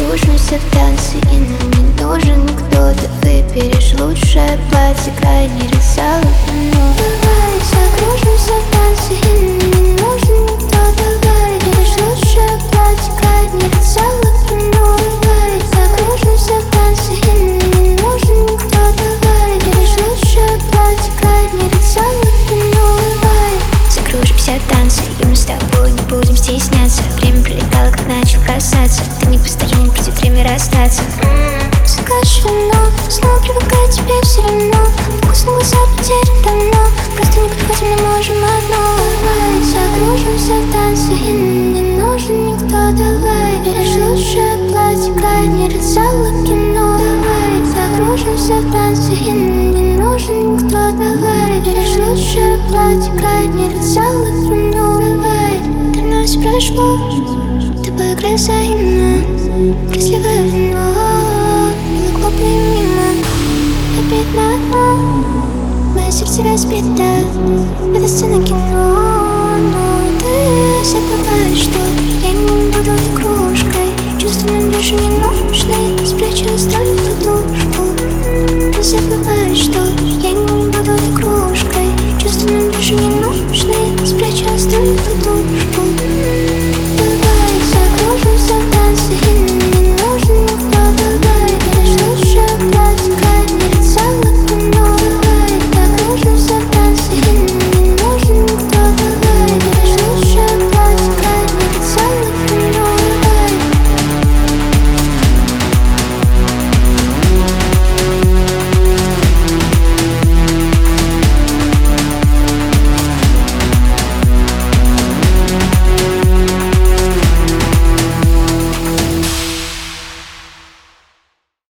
закружимся в танце, и нам не нужен кто-то. Выберешь лучшее платье, крайний ряд зала. Давай закружимся в танце, и нам не нужен кто-то. Выберешь лучшее платье, крайний ряд зала. Давай закружимся в танце, и нам не нужен кто-то. Выберешь лучшее платье, крайний ряд зала. Давай закружимся в танце, и мы с тобой не будем стесняться. Время пролетало, как начал касаться. Ты не постоянно, придет время расстаться. Закажешь вино, снова привыкать тебе все равно. Фокус на глаза потерян давно. Просто не подходим, не можем одно. Давай закружимся в танце, и нам не нужен никто. Давай берешь лучшее платье, крайний ряд зала кино. Давай закружимся в танце, и нам не нужен никто. Давай берешь лучшее платье, крайний ряд зала кино. Давай, ты мной все прошло, тобой играй взаимно. Красивое вино глупо мимо, опять на дно. Мое сердце разбито, это сцена кино. Но ты забываешь, что я не буду игрушкой. Чувства нам больше не нужны.